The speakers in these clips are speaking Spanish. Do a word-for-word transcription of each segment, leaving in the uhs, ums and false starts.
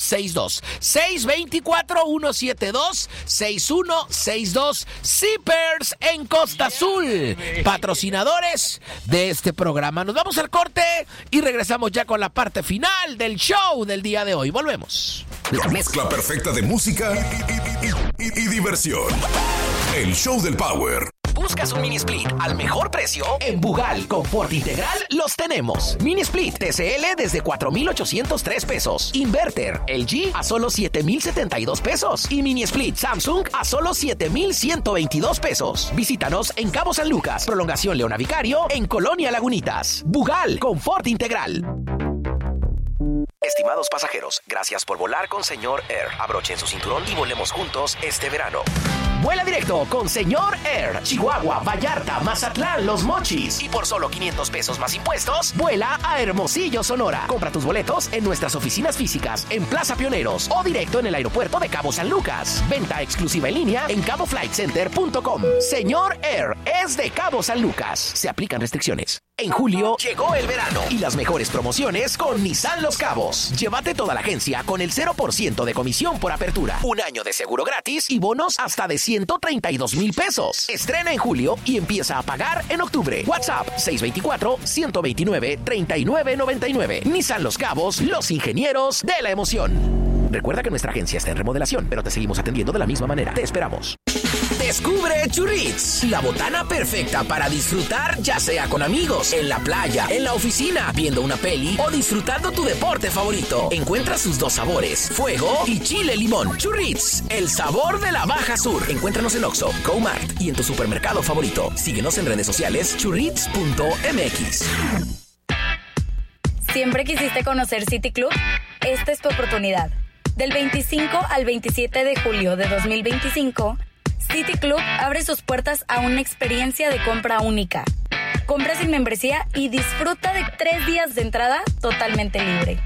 seis dos. seis dos cuatro, uno siete dos, seis uno seis dos. Zippers en Costa Azul, patrocinadores de este programa. Nos vamos al corte y regresamos ya con la parte final del show del día de hoy. Volvemos. La mezcla perfecta de música y, y, y, y diversión. El show del Power. ¿Buscas un mini split al mejor precio? En Bugal Confort Integral los tenemos. Mini split T C L desde cuatro mil ochocientos tres pesos. Inverter L G a solo siete mil setenta y dos pesos. Y mini split Samsung a solo siete mil ciento veintidós pesos. Visítanos en Cabo San Lucas, Prolongación Leona Vicario, en Colonia Lagunitas. Bugal Confort Integral. Estimados pasajeros, gracias por volar con Señor Air. Abrochen su cinturón y volemos juntos este verano. Vuela directo con Señor Air. Chihuahua, Vallarta, Mazatlán, Los Mochis. Y por solo quinientos pesos más impuestos, vuela a Hermosillo, Sonora. Compra tus boletos en nuestras oficinas físicas en Plaza Pioneros o directo en el aeropuerto de Cabo San Lucas. Venta exclusiva en línea en cabo flight center punto com. Señor Air es de Cabo San Lucas. Se aplican restricciones. En julio llegó el verano y las mejores promociones con Nissan Los Cabos. Llévate toda la agencia con el cero por ciento de comisión por apertura, un año de seguro gratis y bonos hasta de ciento treinta y dos mil pesos. Estrena en julio y empieza a pagar en octubre. WhatsApp seis dos cuatro, uno dos nueve, tres nueve nueve nueve. Nissan Los Cabos, los ingenieros de la emoción. Recuerda que nuestra agencia está en remodelación, pero te seguimos atendiendo de la misma manera. Te esperamos. Descubre Churrits, la botana perfecta para disfrutar, ya sea con amigos, en la playa, en la oficina, viendo una peli o disfrutando tu deporte favorito. Encuentra sus dos sabores, fuego y chile limón. Churrits, el sabor de la Baja Sur. Encuéntranos en Oxxo, Go-Mart y en tu supermercado favorito. Síguenos en redes sociales churrits punto m x. ¿Siempre quisiste conocer City Club? Esta es tu oportunidad. Del veinticinco al veintisiete de julio de dos mil veinticinco, City Club abre sus puertas a una experiencia de compra única. Compra sin membresía y disfruta de tres días de entrada totalmente libre.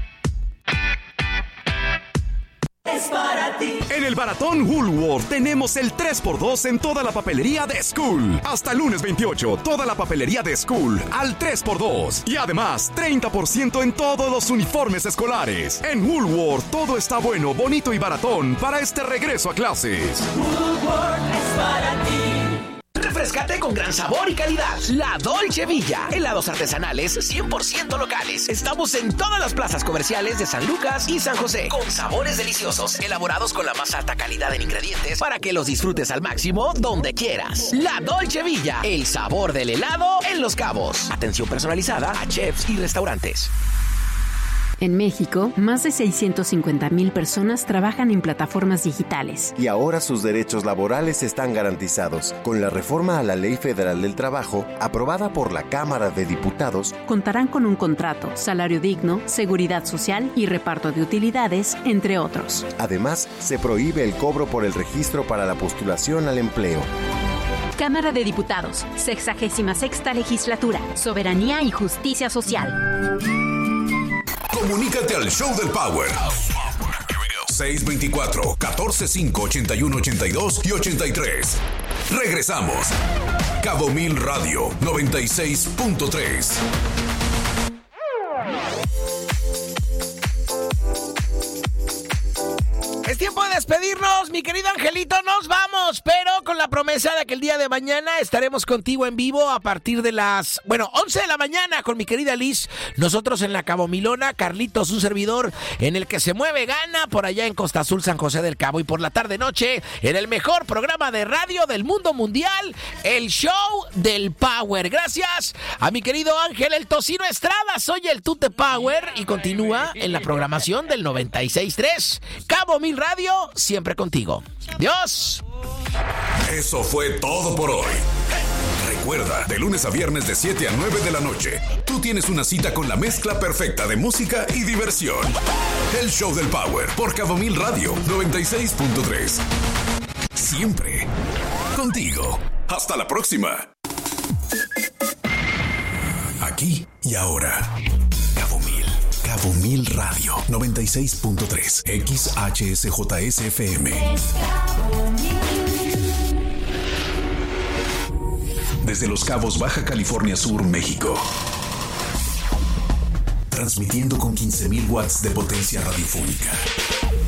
Es para ti. En el Baratón Woolworth tenemos el tres por dos en toda la papelería de School. Hasta el lunes veintiocho, toda la papelería de School al tres por dos. Y además, treinta por ciento en todos los uniformes escolares. En Woolworth todo está bueno, bonito y baratón para este regreso a clases. Woolworth es para ti. Refrescate con gran sabor y calidad. La Dolce Villa. Helados artesanales cien por ciento locales. Estamos en todas las plazas comerciales de San Lucas y San José. Con sabores deliciosos, elaborados con la más alta calidad en ingredientes para que los disfrutes al máximo donde quieras. La Dolce Villa. El sabor del helado en Los Cabos. Atención personalizada a chefs y restaurantes. En México, más de seiscientas cincuenta mil personas trabajan en plataformas digitales. Y ahora sus derechos laborales están garantizados. Con la reforma a la Ley Federal del Trabajo, aprobada por la Cámara de Diputados, contarán con un contrato, salario digno, seguridad social y reparto de utilidades, entre otros. Además, se prohíbe el cobro por el registro para la postulación al empleo. Cámara de Diputados, sexagésima sexta legislatura, Soberanía y Justicia Social. Comunícate al Show del Power. seis dos cuatro, uno cuatro cinco, ocho uno ocho dos y ochenta y tres. Regresamos. Cabo Mil Radio noventa y seis punto tres. Es tiempo de despedirnos, mi querido Angelito, nos vamos, pero con la promesa de que el día de mañana estaremos contigo en vivo a partir de las, bueno, once de la mañana con mi querida Liz, nosotros en la Cabo Milona, Carlitos, un servidor en el que se mueve gana por allá en Costa Azul, San José del Cabo, y por la tarde-noche en el mejor programa de radio del mundo mundial, el Show del Power. Gracias a mi querido Ángel El Tocino Estrada, soy el Tute Power y continúa en la programación del noventa y seis punto tres, Cabo Mil Radio, siempre contigo. ¡Dios! Eso fue todo por hoy. Recuerda, de lunes a viernes de siete a nueve de la noche, tú tienes una cita con la mezcla perfecta de música y diversión. El Show del Power por Cabo Mil Radio noventa y seis punto tres. Siempre contigo. Hasta la próxima. Aquí y ahora. Cabo Mil. Cabo Mil Radio noventa y seis punto tres. X H S J S F M. Desde Los Cabos, Baja California Sur, México. Transmitiendo con quince mil watts de potencia radiofónica.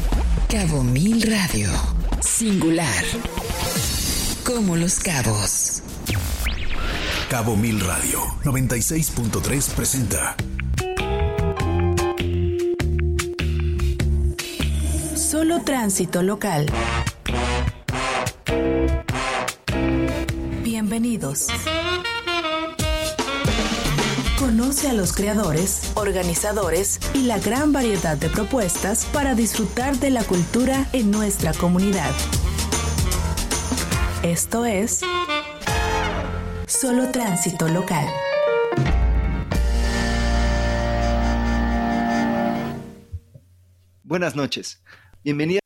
Cabo Mil Radio. Singular. Como los cabos. Cabo Mil Radio noventa y seis punto tres presenta Solo tránsito local. Bienvenidos. Conoce a los creadores, organizadores y la gran variedad de propuestas para disfrutar de la cultura en nuestra comunidad. Esto es Solo Tránsito Local. Buenas noches. Bienvenidas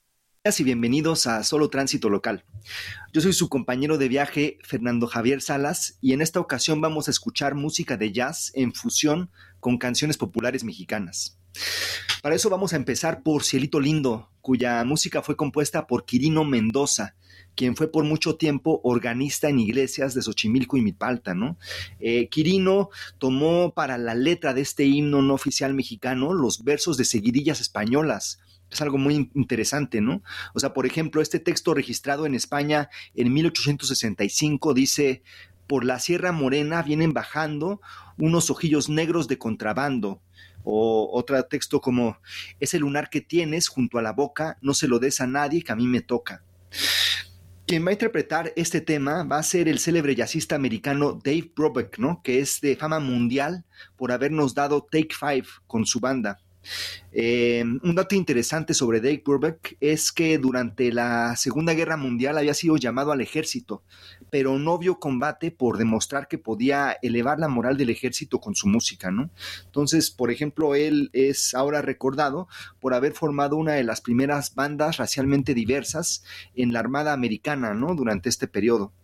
y bienvenidos a Solo Tránsito Local. Yo soy su compañero de viaje, Fernando Javier Salas, y en esta ocasión vamos a escuchar música de jazz en fusión con canciones populares mexicanas. Para eso vamos a empezar por Cielito Lindo, cuya música fue compuesta por Quirino Mendoza, quien fue por mucho tiempo organista en iglesias de Xochimilco y Milpalta, ¿no? Eh, Quirino tomó para la letra de este himno no oficial mexicano los versos de seguidillas españolas. Es algo muy interesante, ¿no? O sea, por ejemplo, este texto registrado en España en mil ochocientos sesenta y cinco dice: por la Sierra Morena vienen bajando unos ojillos negros de contrabando. O otro texto como: ese lunar que tienes junto a la boca, no se lo des a nadie, que a mí me toca. Quien va a interpretar este tema va a ser el célebre jazzista americano Dave Brubeck, ¿no? Que es de fama mundial por habernos dado Take Five con su banda. Eh, un dato interesante sobre Dave Brubeck es que durante la Segunda Guerra Mundial había sido llamado al ejército, pero no vio combate por demostrar que podía elevar la moral del ejército con su música, ¿no? Entonces, por ejemplo, él es ahora recordado por haber formado una de las primeras bandas racialmente diversas en la Armada Americana, ¿no? Durante este periodo.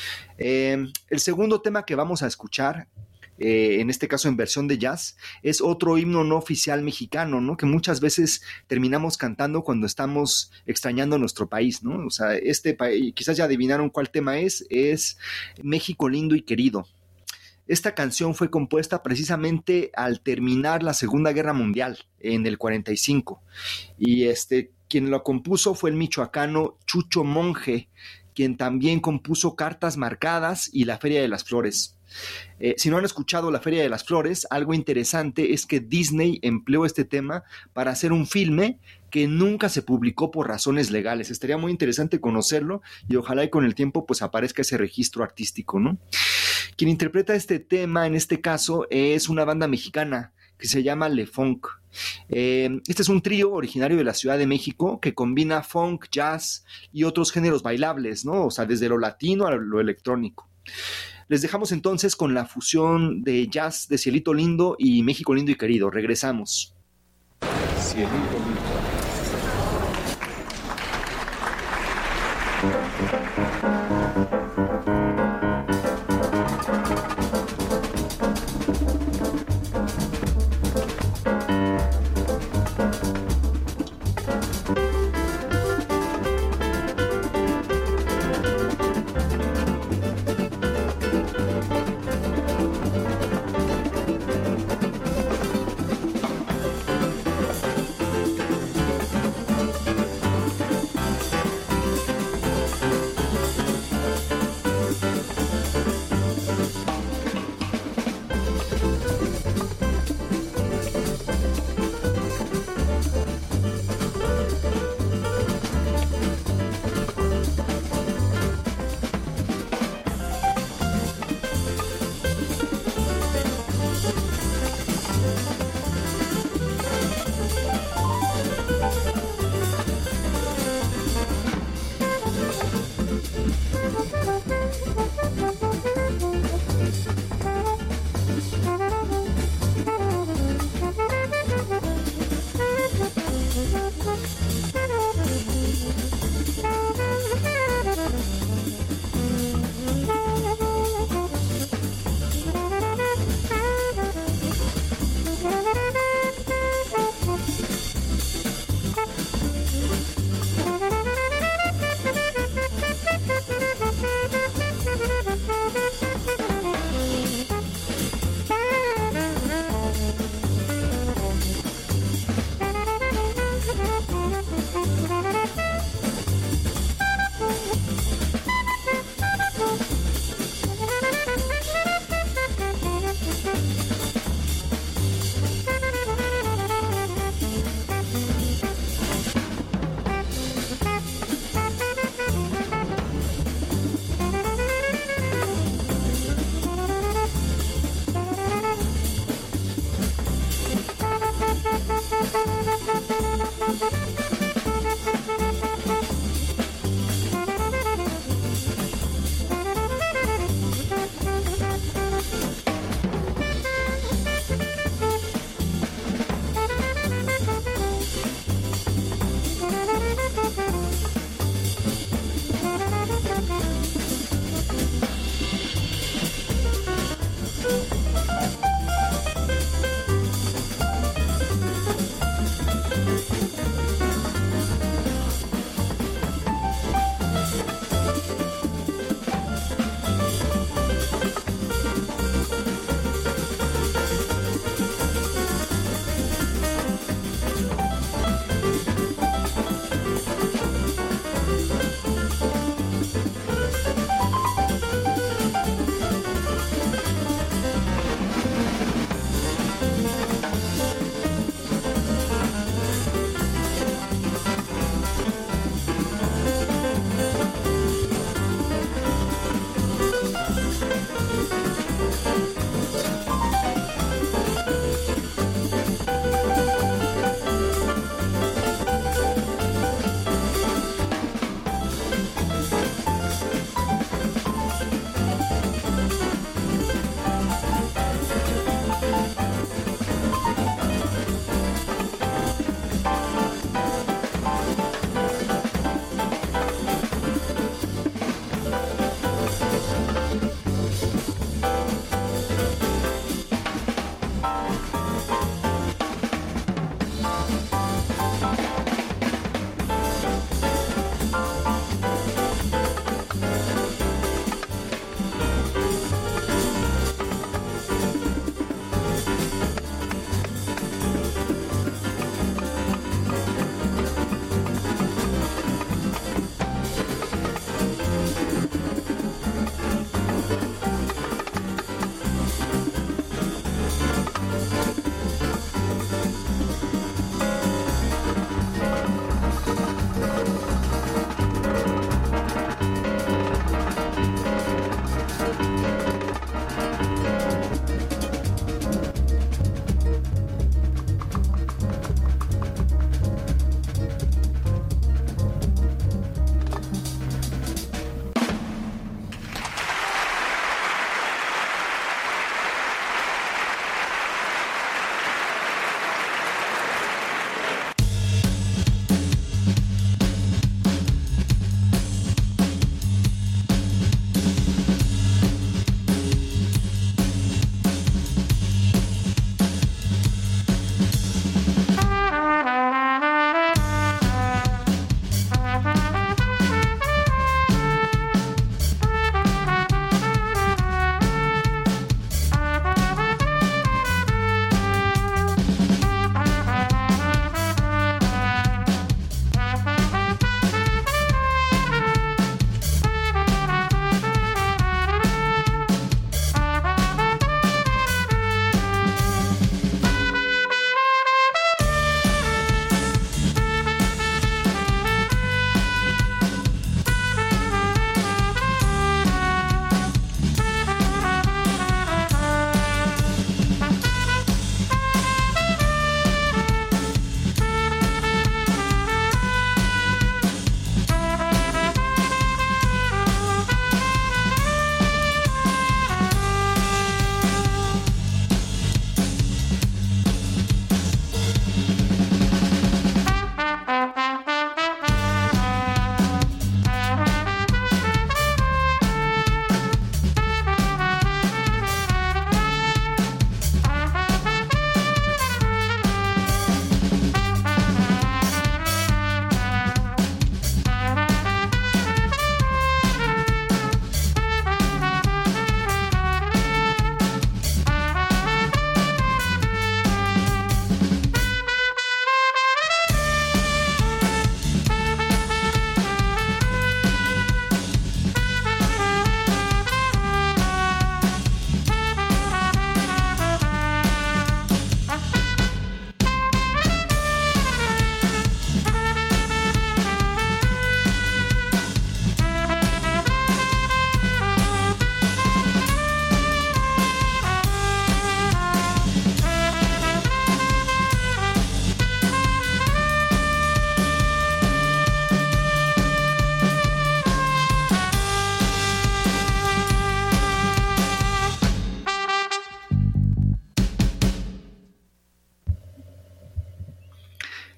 Eh, el segundo tema que vamos a escuchar, Eh, en este caso en versión de jazz, es otro himno no oficial mexicano, ¿no? Que muchas veces terminamos cantando cuando estamos extrañando nuestro país, ¿no? O sea, este país, quizás ya adivinaron cuál tema es, es México Lindo y Querido. Esta canción fue compuesta precisamente al terminar la Segunda Guerra Mundial, en el cuarenta y cinco, y este, quien lo compuso fue el michoacano Chucho Monje, quien también compuso Cartas Marcadas y La Feria de las Flores. Eh, si no han escuchado La Feria de las Flores, algo interesante es que Disney empleó este tema para hacer un filme que nunca se publicó por razones legales. Estaría muy interesante conocerlo y ojalá y con el tiempo pues aparezca ese registro artístico, ¿no? Quien interpreta este tema en este caso es una banda mexicana que se llama Le Funk. Eh, este es un trío originario de la Ciudad de México que combina funk, jazz y otros géneros bailables, ¿no? O sea, desde lo latino a lo electrónico. Les dejamos entonces con la fusión de jazz de Cielito Lindo y México Lindo y Querido. Regresamos. Cielito Lindo.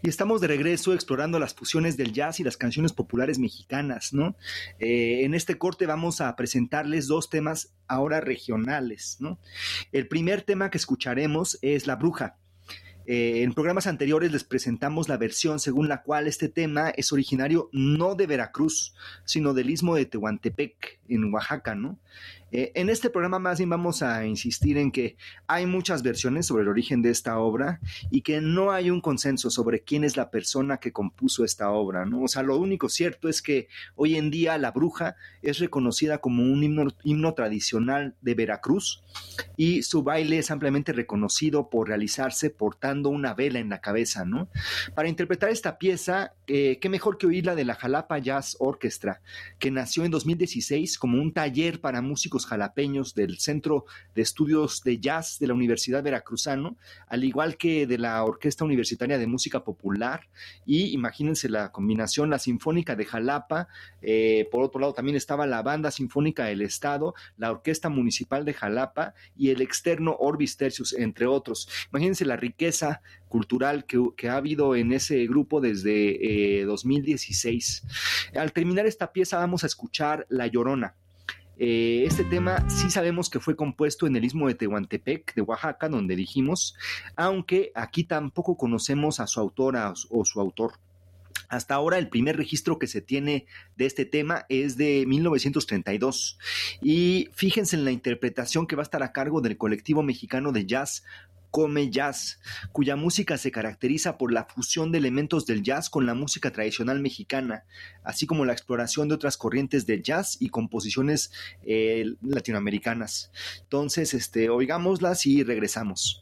Y estamos de regreso explorando las fusiones del jazz y las canciones populares mexicanas, ¿no? Eh, en este corte vamos a presentarles dos temas ahora regionales, ¿no? El primer tema que escucharemos es La Bruja. Eh, en programas anteriores les presentamos la versión según la cual este tema es originario no de Veracruz, sino del istmo de Tehuantepec, en Oaxaca, ¿no? Eh, en este programa más bien vamos a insistir en que hay muchas versiones sobre el origen de esta obra y que no hay un consenso sobre quién es la persona que compuso esta obra, ¿no? O sea, lo único cierto es que hoy en día La Bruja es reconocida como un himno, himno tradicional de Veracruz y su baile es ampliamente reconocido por realizarse portando una vela en la cabeza, ¿no? Para interpretar esta pieza, eh, qué mejor que oírla de la Jalapa Jazz Orchestra, que nació en dos mil dieciséis como un taller para músicos jalapeños del Centro de Estudios de Jazz de la Universidad Veracruzano, al igual que de la Orquesta Universitaria de Música Popular, y imagínense la combinación, la Sinfónica de Jalapa, eh, por otro lado también estaba la Banda Sinfónica del Estado, la Orquesta Municipal de Jalapa y el externo Orbis Tertius, entre otros. Imagínense la riqueza cultural que, que ha habido en ese grupo desde eh, dos mil dieciséis. Al terminar esta pieza vamos a escuchar La Llorona. Eh, este tema sí sabemos que fue compuesto en el istmo de Tehuantepec, de Oaxaca, donde dijimos, aunque aquí tampoco conocemos a su autora o su autor. Hasta ahora el primer registro que se tiene de este tema es de mil novecientos treinta y dos y fíjense en la interpretación que va a estar a cargo del colectivo mexicano de jazz Come Jazz, cuya música se caracteriza por la fusión de elementos del jazz con la música tradicional mexicana, así como la exploración de otras corrientes del jazz y composiciones eh, latinoamericanas. Entonces, este, oigámoslas y regresamos.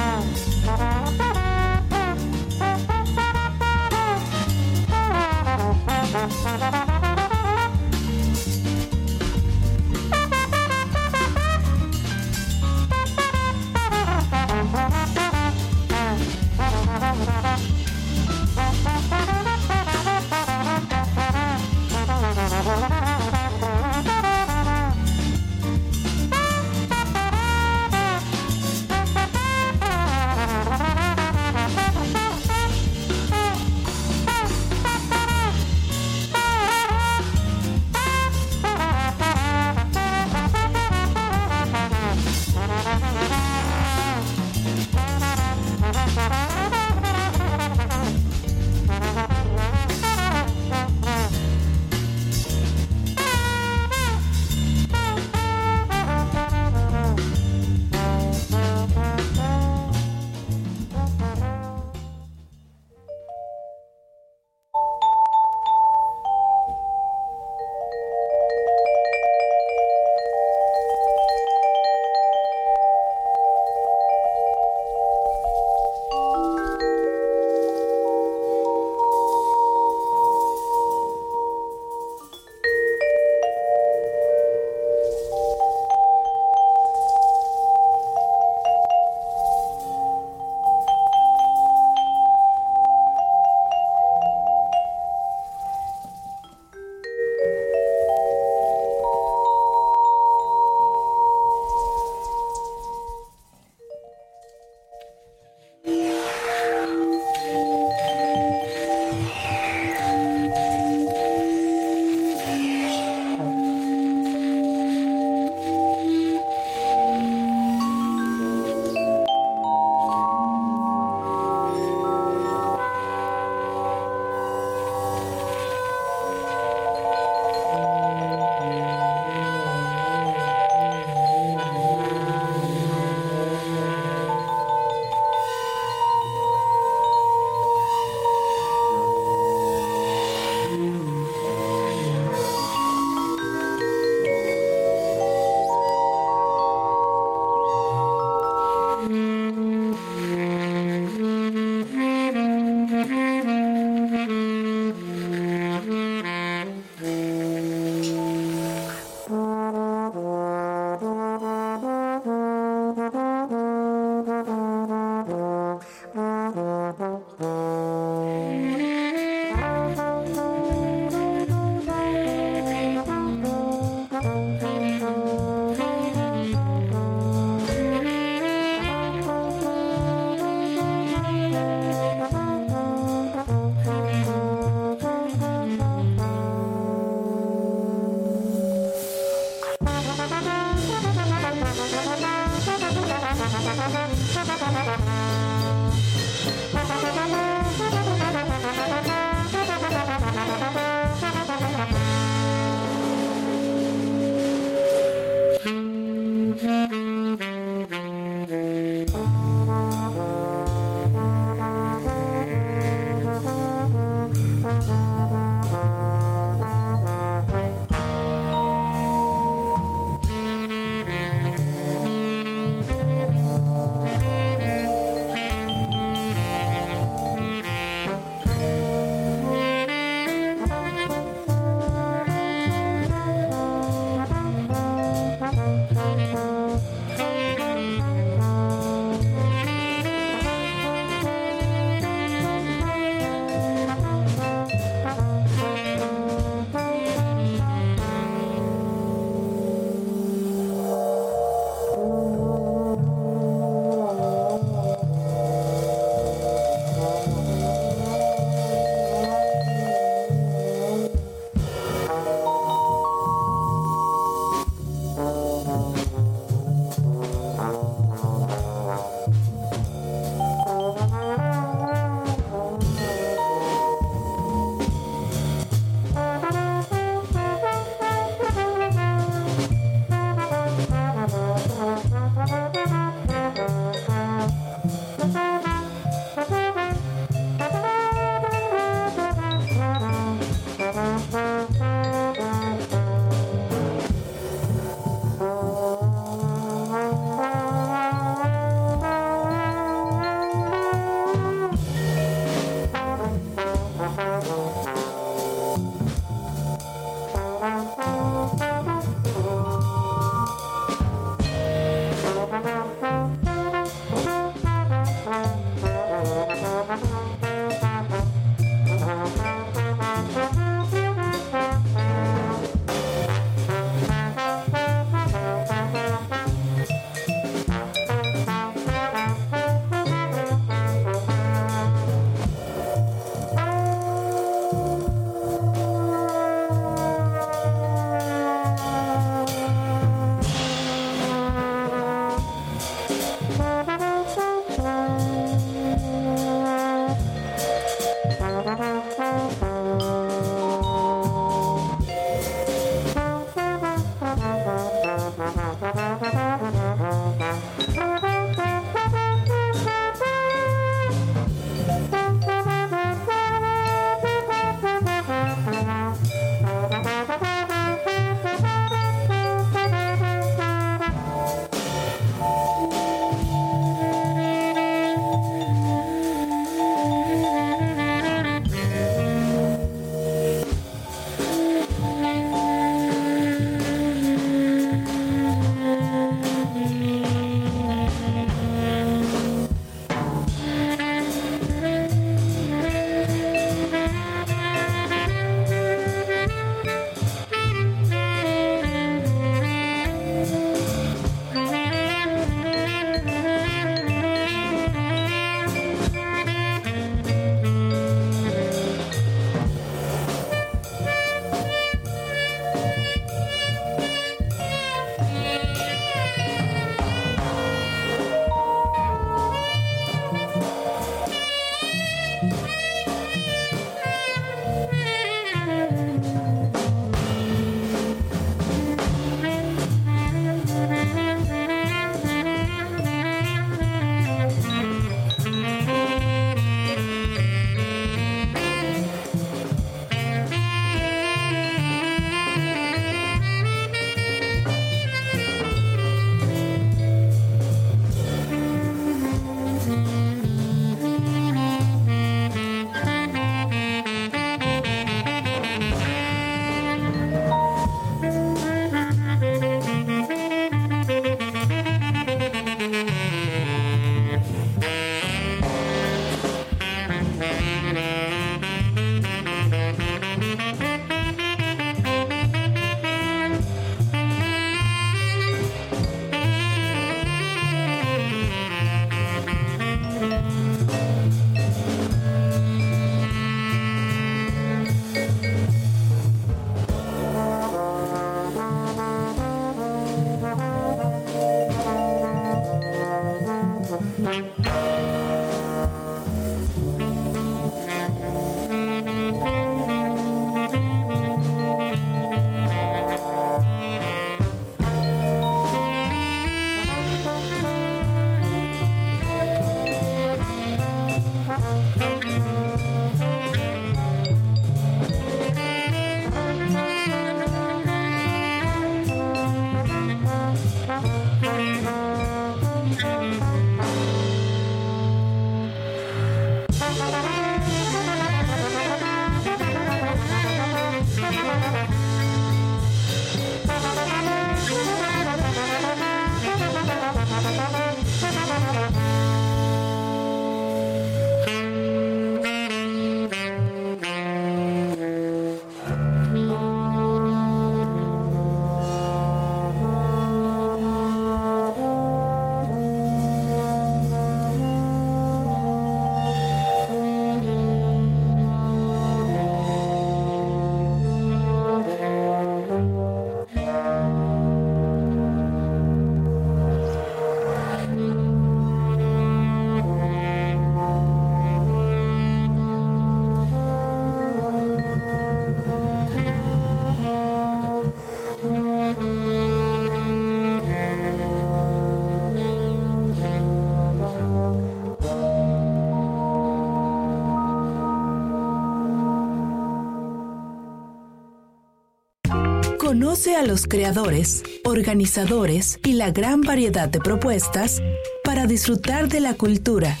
Conoce a los creadores, organizadores y la gran variedad de propuestas para disfrutar de la cultura.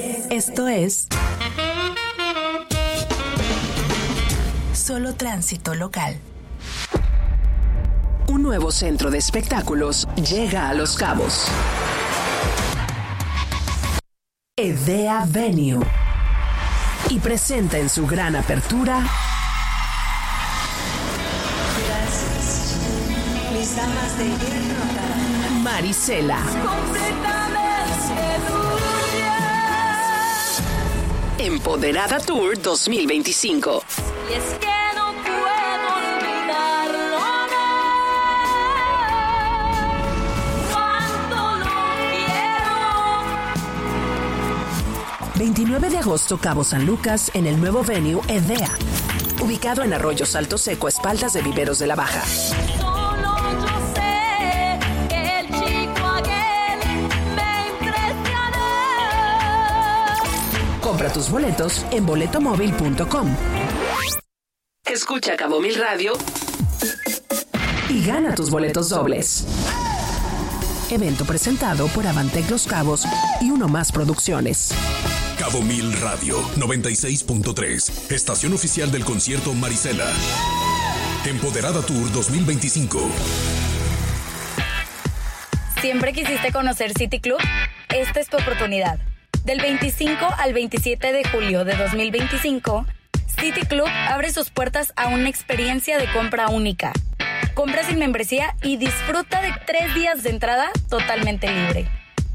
Esto es Solo Tránsito Local. Un nuevo centro de espectáculos llega a Los Cabos. Edea Venue. Y presenta en su gran apertura Mis damas de hierro. Marisela. Empoderada Tour dos mil veinticinco. Y es que no puedo olvidarlo, no. Cuánto lo veintinueve de agosto, Cabo San Lucas, en el nuevo venue Edea, ubicado en Arroyo Salto Seco, a espaldas de Viveros de la Baja. Solo yo sé que el chico aquel me impresionó. Compra tus boletos en boletomóvil punto com. Escucha Cabo Mil Radio Y gana tus boletos dobles. Evento presentado por Avantec Los Cabos y Uno Más Producciones. Cabo Mil Radio noventa y seis punto tres, estación oficial del concierto Marisela. Empoderada Tour dos mil veinticinco. ¿Siempre quisiste conocer City Club? Esta es tu oportunidad. Del veinticinco al veintisiete de julio de dos mil veinticinco, City Club abre sus puertas a una experiencia de compra única. Compra sin membresía y disfruta de tres días de entrada totalmente libre.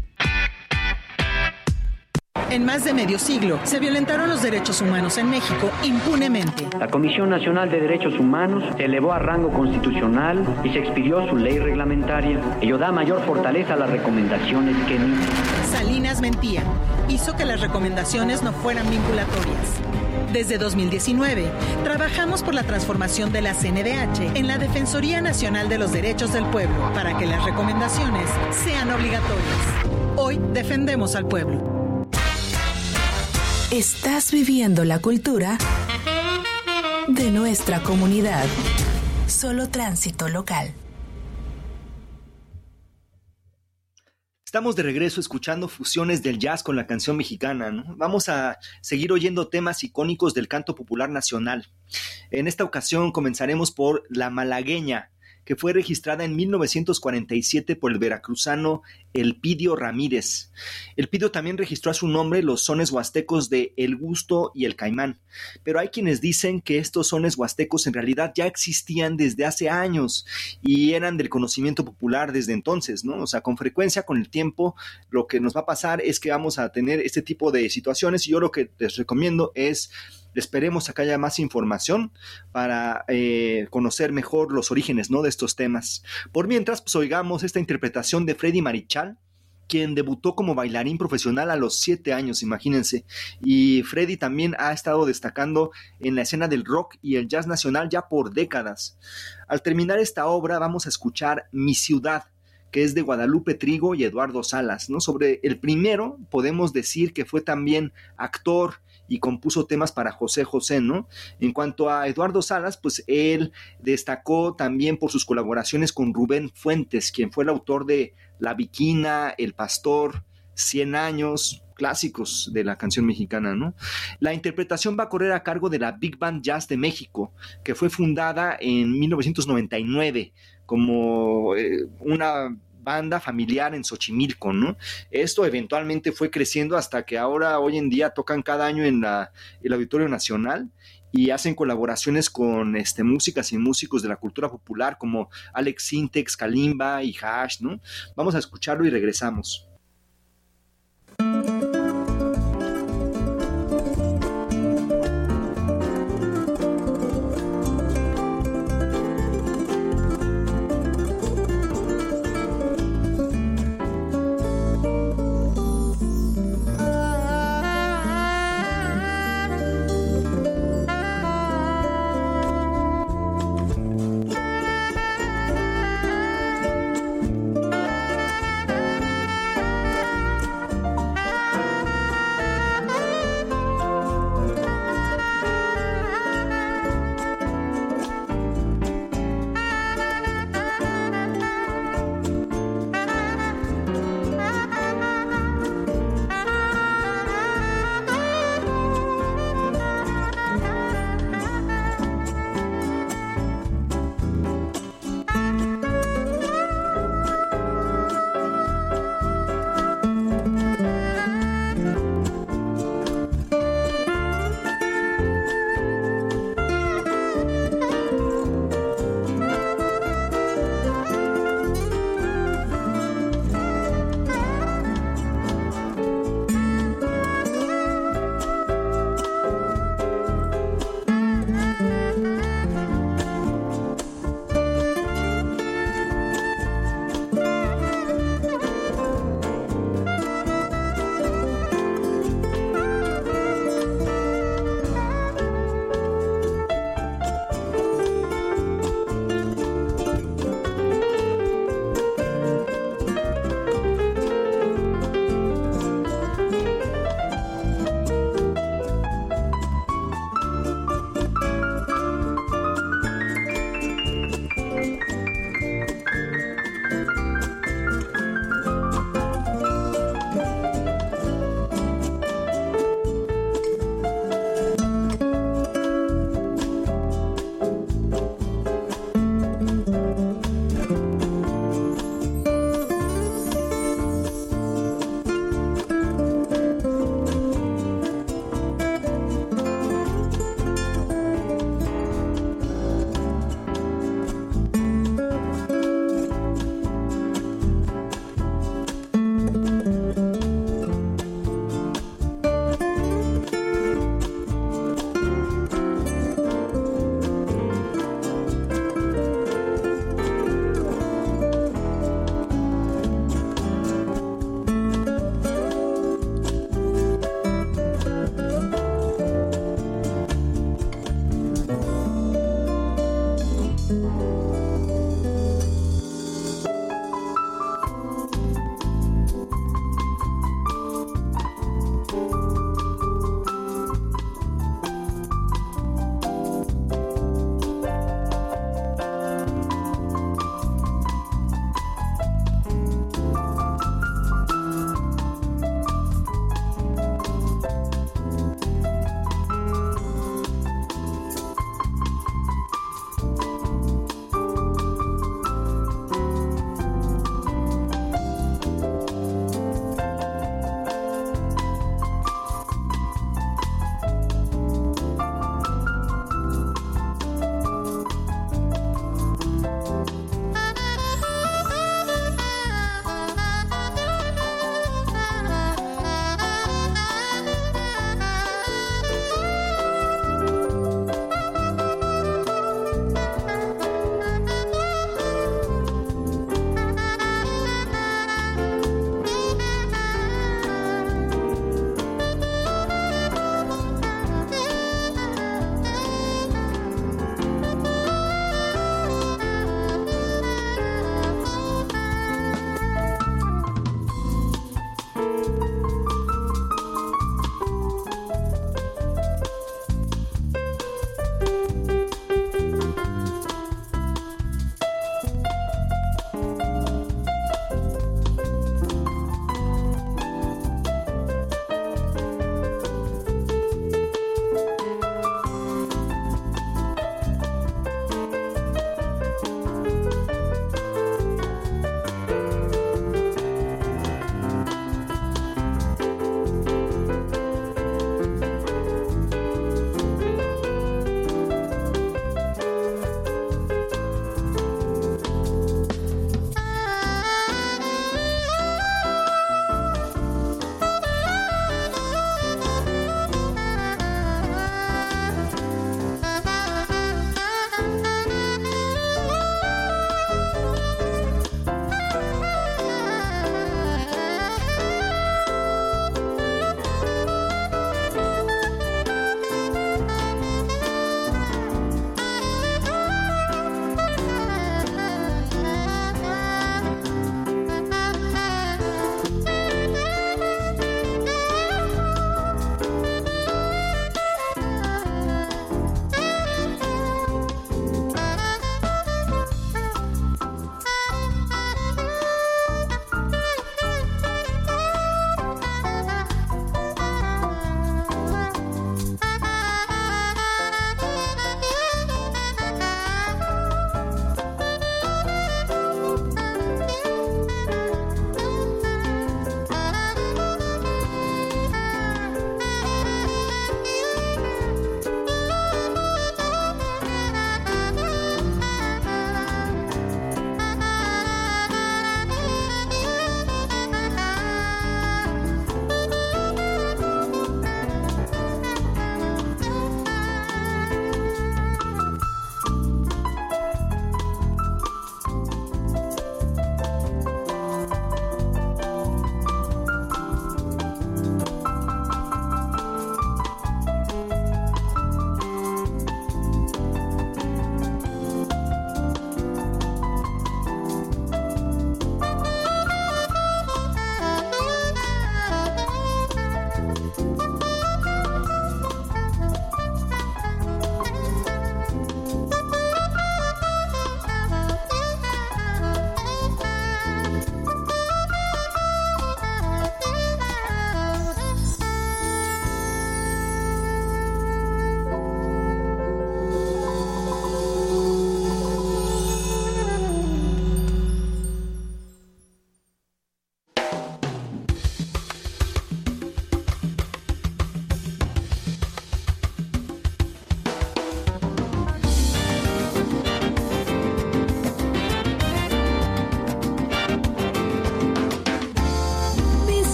En más de medio siglo, se violentaron los derechos humanos en México impunemente. La Comisión Nacional de Derechos Humanos se elevó a rango constitucional y se expidió su ley reglamentaria. Ello da mayor fortaleza a las recomendaciones que emite. Salinas mentía. Hizo que las recomendaciones no fueran vinculatorias. Desde dos mil diecinueve, trabajamos por la transformación de la C N D H en la Defensoría Nacional de los Derechos del Pueblo para que las recomendaciones sean obligatorias. Hoy defendemos al pueblo. Estás viviendo la cultura de nuestra comunidad. Solo Tránsito Local. Estamos de regreso escuchando fusiones del jazz con la canción mexicana, ¿no? Vamos a seguir oyendo temas icónicos del canto popular nacional. En esta ocasión comenzaremos por La Malagueña, que fue registrada en mil novecientos cuarenta y siete por el veracruzano Elpidio Ramírez. Elpidio también registró a su nombre los sones huastecos de El Gusto y El Caimán, pero hay quienes dicen que estos sones huastecos en realidad ya existían desde hace años y eran del conocimiento popular desde entonces, ¿no? O sea, con frecuencia, con el tiempo, lo que nos va a pasar es que vamos a tener este tipo de situaciones y yo lo que les recomiendo es esperemos a que haya más información para eh, conocer mejor los orígenes, ¿no?, de estos temas. Por mientras, pues oigamos esta interpretación de Freddy Marichal, quien debutó como bailarín profesional a los siete años, imagínense. Y Freddy también ha estado destacando en la escena del rock y el jazz nacional ya por décadas. Al terminar esta obra vamos a escuchar Mi Ciudad, que es de Guadalupe Trigo y Eduardo Salas, ¿no? Sobre el primero podemos decir que fue también actor y compuso temas para José José, ¿no? En cuanto a Eduardo Salas, pues él destacó también por sus colaboraciones con Rubén Fuentes, quien fue el autor de La Viquina, El Pastor, Cien Años, clásicos de la canción mexicana, ¿no? La interpretación va a correr a cargo de la Big Band Jazz de México, que fue fundada en mil novecientos noventa y nueve como eh, una banda familiar en Xochimilco, ¿no? Esto eventualmente fue creciendo hasta que ahora, hoy en día, tocan cada año en la, el Auditorio Nacional y hacen colaboraciones con este, músicas y músicos de la cultura popular como Alex Sintex, Kalimba y Hash, ¿no? Vamos a escucharlo y regresamos.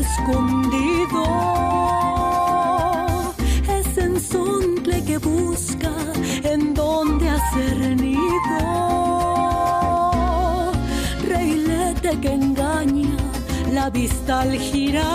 escondido. Es enzontle que busca en donde hacer nido. Reilete que engaña la vista al girar.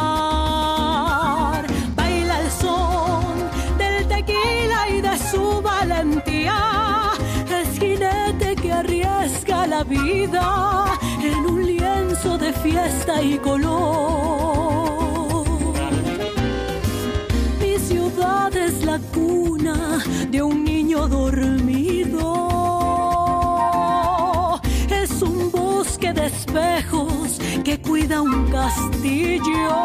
Baila el son del tequila y de su valentía. Es jinete que arriesga la vida en un lienzo de fiesta y color. Mi ciudad es la cuna de un niño dormido. Es un bosque de espejos que cuida un castillo.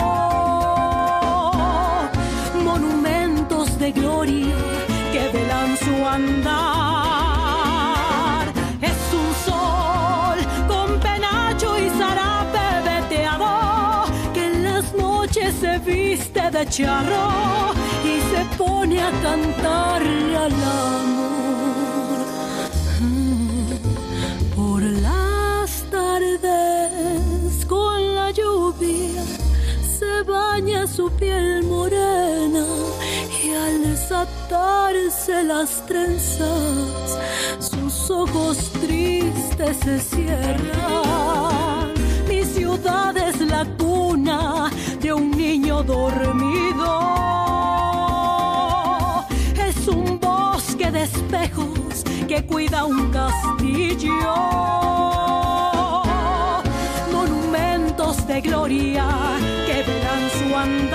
Monumentos de gloria que velan su andar. Es un sol con penacho y zarape veteado que en las noches se viste de charro y se pone a cantarle al amor. Por las tardes con la lluvia se baña su piel morena y al desatarse las trenzas sus ojos tristes se cierran. Mi ciudad es la cuna de un niño dormido. Es un bosque de espejos que cuida un castillo. Monumentos de gloria que verán su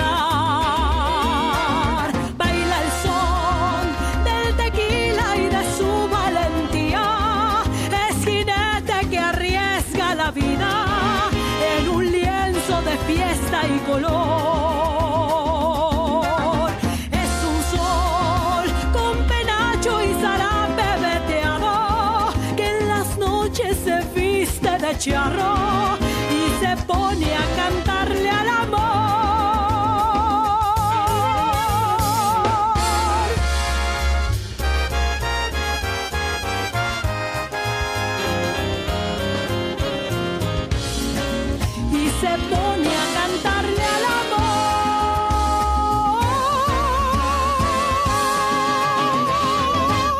andar. Baila el son del tequila y de su valentía. Es jinete que arriesga la vida en un lienzo de fiesta y color. Es un sol con penacho y zarape veteado que en las noches se viste de charro y se pone a cantarle al amor. Y se pone a cantarle al amor.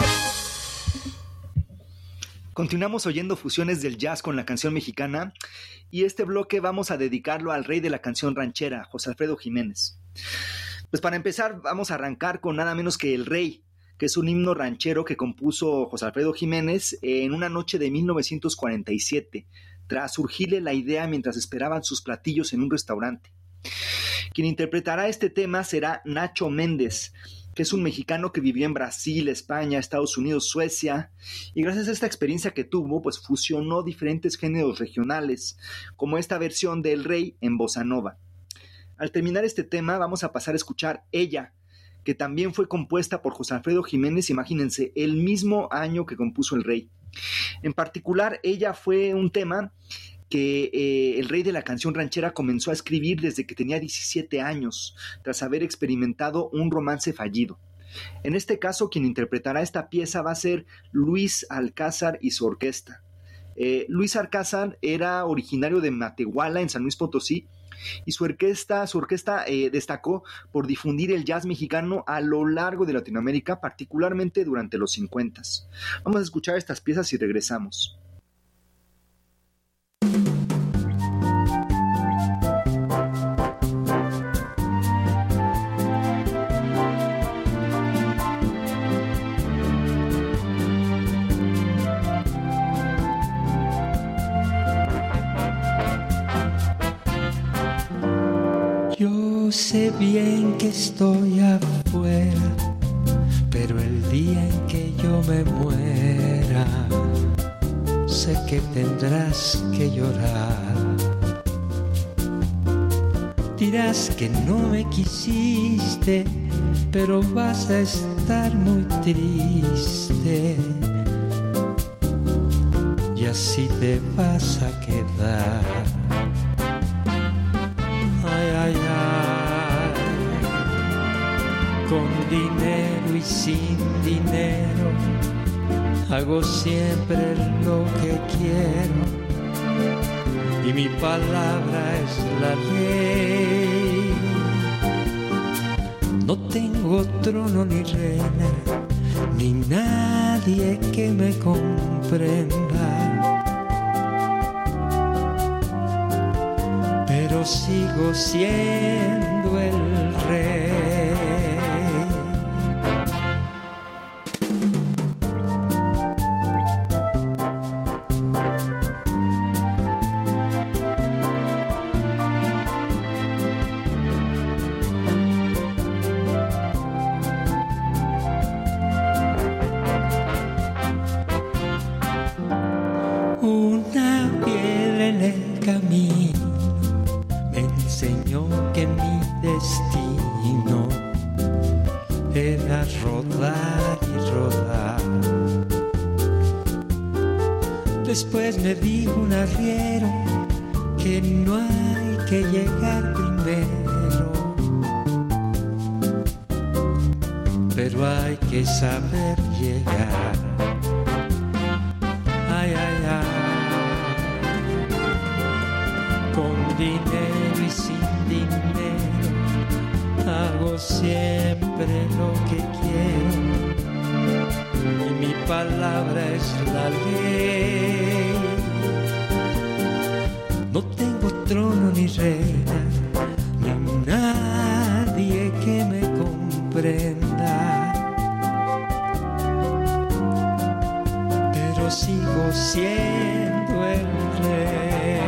Continuamos oyendo fusiones del jazz con la canción mexicana y este bloque vamos a dedicarlo al rey de la canción ranchera, José Alfredo Jiménez. Pues para empezar vamos a arrancar con nada menos que El Rey, que es un himno ranchero que compuso José Alfredo Jiménez en una noche de mil novecientos cuarenta y siete, tras surgirle la idea mientras esperaban sus platillos en un restaurante. Quien interpretará este tema será Nacho Méndez, que es un mexicano que vivió en Brasil, España, Estados Unidos, Suecia, y gracias a esta experiencia que tuvo, pues fusionó diferentes géneros regionales, como esta versión de El Rey en bossa nova. Al terminar este tema vamos a pasar a escuchar Ella, que también fue compuesta por José Alfredo Jiménez, imagínense, el mismo año que compuso El Rey. En particular, Ella fue un tema que eh, el rey de la canción ranchera comenzó a escribir desde que tenía diecisiete años, tras haber experimentado un romance fallido. En este caso, quien interpretará esta pieza va a ser Luis Alcázar y su orquesta. Eh, Luis Alcázar era originario de Matehuala, en San Luis Potosí, y su orquesta, su orquesta eh, destacó por difundir el jazz mexicano a lo largo de Latinoamérica, particularmente durante los cincuentas. Vamos a escuchar estas piezas y regresamos. Yo sé bien que estoy afuera, pero el día en que yo me muera, sé que tendrás que llorar. Dirás que no me quisiste, pero vas a estar muy triste, y así te vas a quedar. Ay, ay, ay, con dinero y sin dinero, hago siempre lo que quiero, y mi palabra es la ley. No tengo trono ni reina, ni nadie que me comprenda, pero sigo siendo el rey. Después me dijo un arriero que no hay que llegar primero, pero hay que saber llegar. Ay, ay, ay. Con dinero y sin dinero hago siempre lo que quiero, y mi palabra es la ley. No tengo trono ni reina, ni nadie que me comprenda, pero sigo siendo el rey.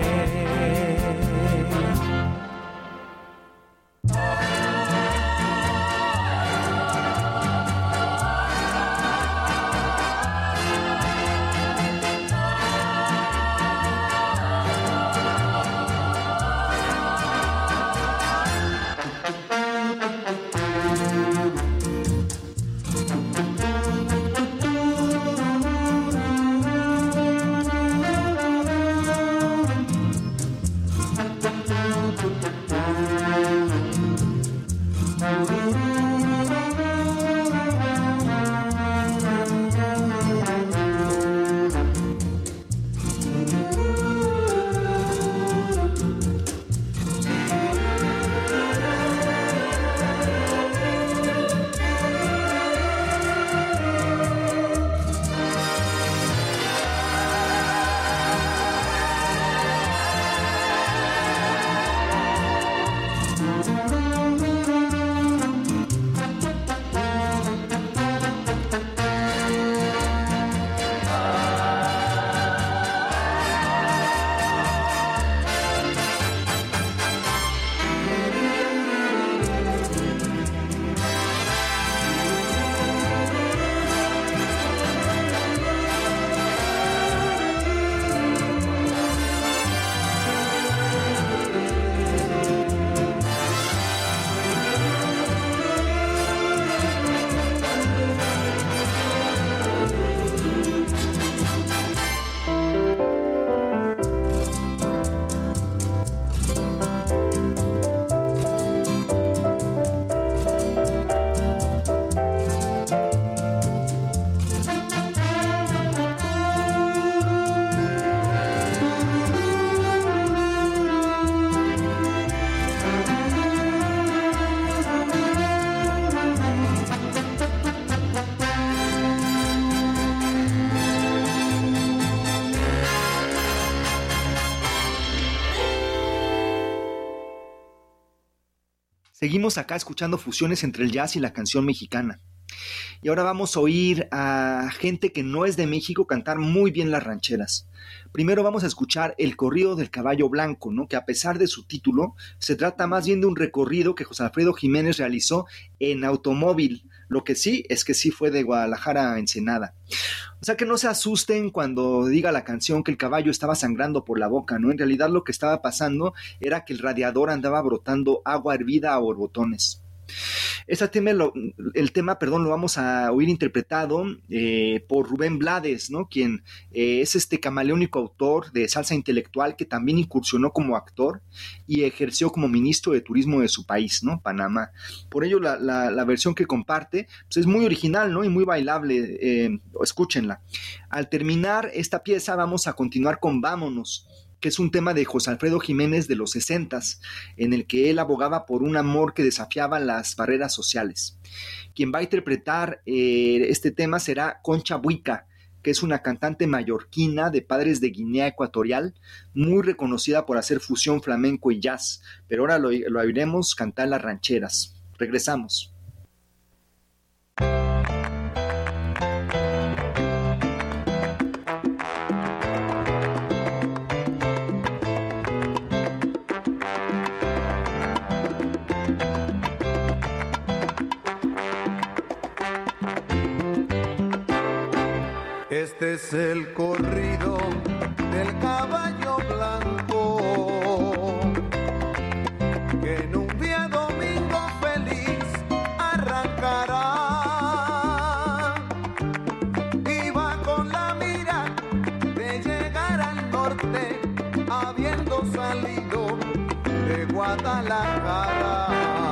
Seguimos acá escuchando fusiones entre el jazz y la canción mexicana. Y ahora vamos a oír a gente que no es de México cantar muy bien las rancheras. Primero vamos a escuchar el corrido del Caballo Blanco, ¿no? Que a pesar de su título, se trata más bien de un recorrido que José Alfredo Jiménez realizó en automóvil. Lo que sí es que sí fue de Guadalajara a Ensenada. O sea que no se asusten cuando diga la canción que el caballo estaba sangrando por la boca, ¿no? En realidad lo que estaba pasando era que el radiador andaba brotando agua hervida a borbotones. Este tema, lo, el tema, perdón, lo vamos a oír interpretado eh, por Rubén Blades, ¿no? Quien eh, es este camaleónico autor de salsa intelectual que también incursionó como actor y ejerció como ministro de turismo de su país, ¿no? Panamá. Por ello la, la, la versión que comparte pues es muy original, ¿no? Y muy bailable. Eh, escúchenla. Al terminar esta pieza vamos a continuar con Vámonos, que es un tema de José Alfredo Jiménez de los sesentas, en el que él abogaba por un amor que desafiaba las barreras sociales. Quien va a interpretar eh, este tema será Concha Buica, que es una cantante mallorquina de padres de Guinea Ecuatorial, muy reconocida por hacer fusión flamenco y jazz, pero ahora lo, lo oiremos cantar las rancheras. Regresamos. Este es el corrido del caballo blanco, que en un día domingo feliz arrancará. Iba con la mira de llegar al norte, habiendo salido de Guadalajara.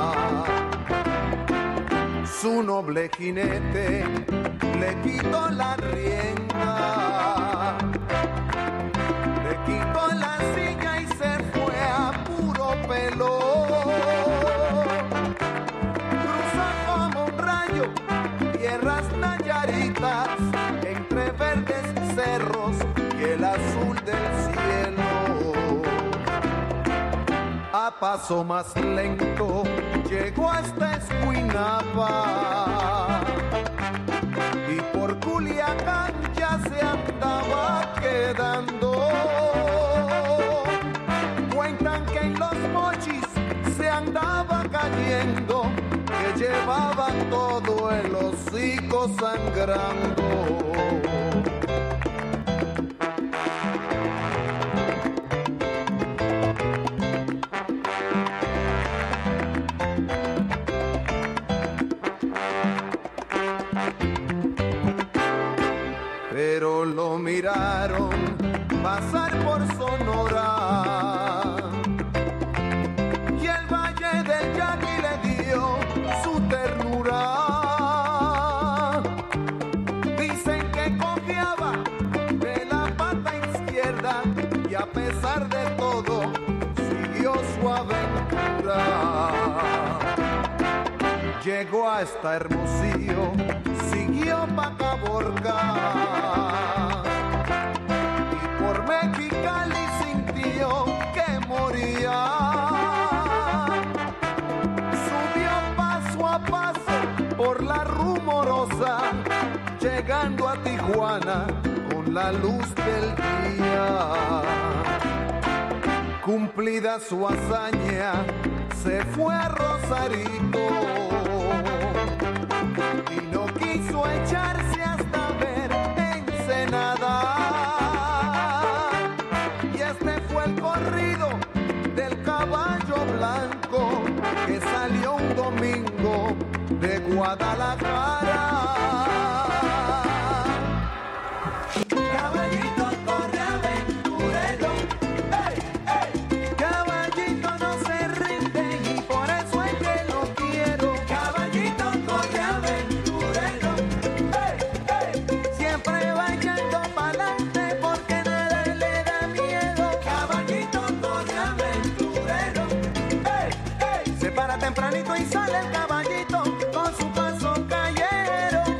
Su noble jinete le quitó la rienda, le quitó la silla y se fue a puro pelo. Cruzó como un rayo tierras nayaritas, entre verdes cerros y el azul del cielo. A paso más lento llegó hasta Escuinapa, y por Culiacán ya se andaba quedando. Cuentan que en los mochis se andaba cayendo, que llevaba todo el hocico sangrando. Pero lo miraron pasar por Sonora, y el Valle del Yaqui le dio su ternura. Dicen que confiaba de la pata izquierda, y a pesar de todo siguió su aventura. Llegó hasta Hermosillo, siguió pa' Caborca, y por Mexicali sintió que moría. Subió paso a paso por la rumorosa, llegando a Tijuana con la luz del día. Cumplida su hazaña, se fue a Rosarito, y no quiso echarse hasta ver Ensenada. Y este fue el corrido del caballo blanco, que salió un domingo de Guadalajara. Caballito corre aventurero, ey, ey. Caballito no se rinde y por eso es que lo quiero. Caballito corre aventurero, ey, ey. Siempre va echando pa'lante porque nada le da miedo. Caballito corre aventurero, ey, ey. Se para tempranito y sale el caballito con su paso callero.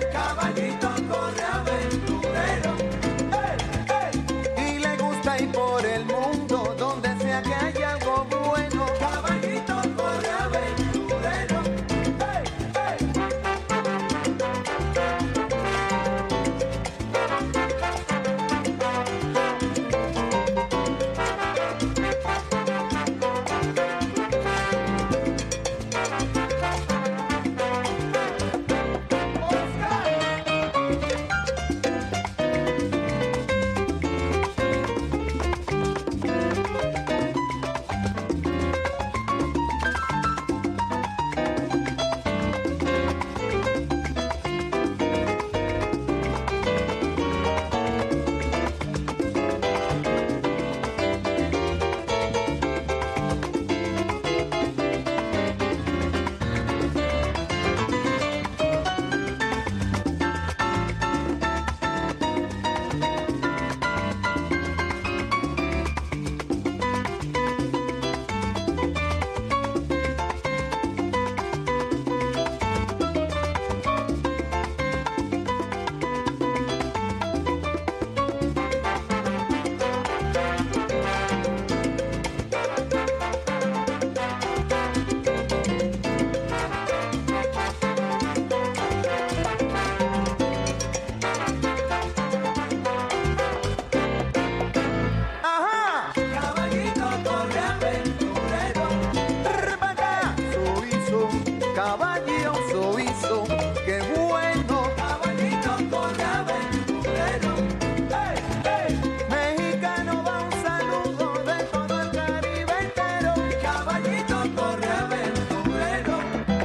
eso, qué bueno. Caballito corre aventurero. Hey, hey. Mexicano va un saludo de todo el Caribe entero. Caballito corre aventurero.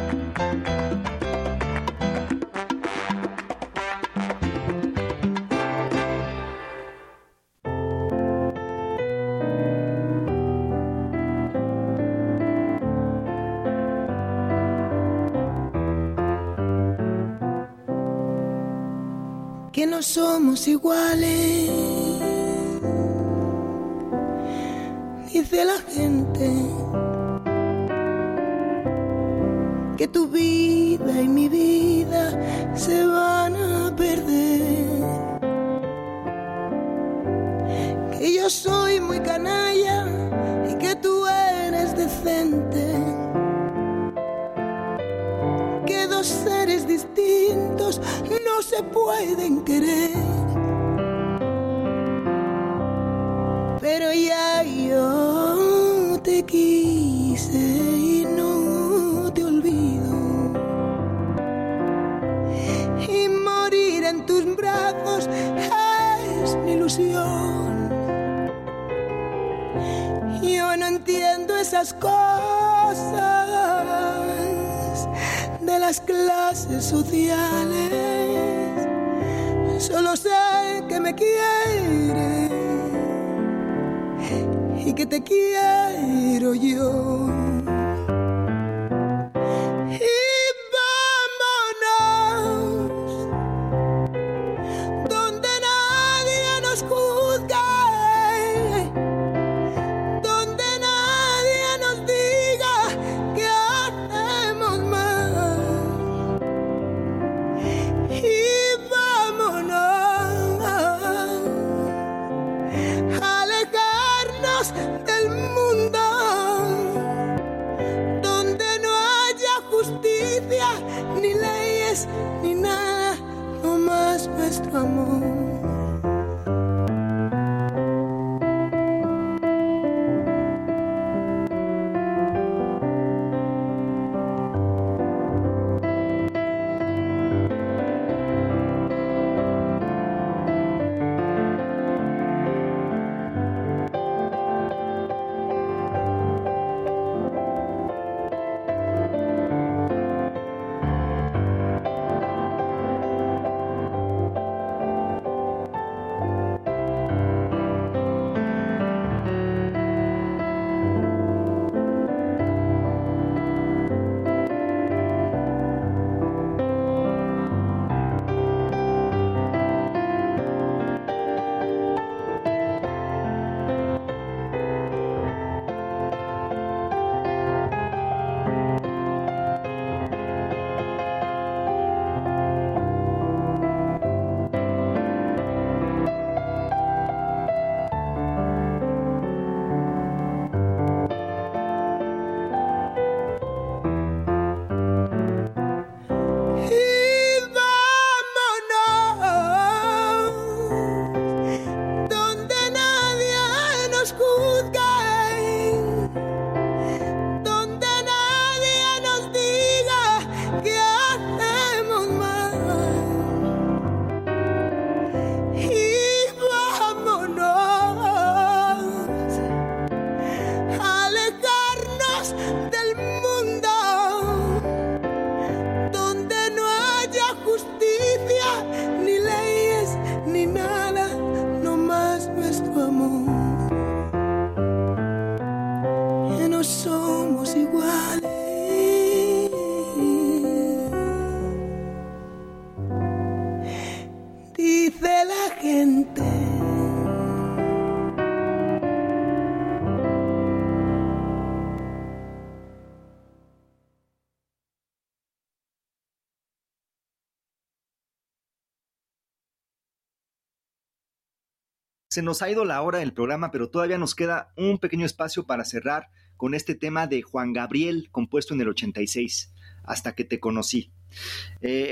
Que no somos iguales, dice la gente, que tu vida y mi vida se van a perder, que yo soy muy canalla y que tú eres decente, que dos seres distintos no se pueden querer. Pero ya yo te quise y no te olvido, y morir en tus brazos es mi ilusión. Yo no entiendo esas cosas de las clases sociales, solo sé que me quieres y que te quiero yo. Y vámonos donde nadie nos juzgue, donde nadie nos diga que hacemos mal. Y vámonos a alejarnos del mundo donde no haya justicia, ni leyes, ni nada, no más nuestro amor. Se nos ha ido la hora del programa, pero todavía nos queda un pequeño espacio para cerrar con este tema de Juan Gabriel, compuesto en el ochenta y seis, Hasta que te conocí. Eh,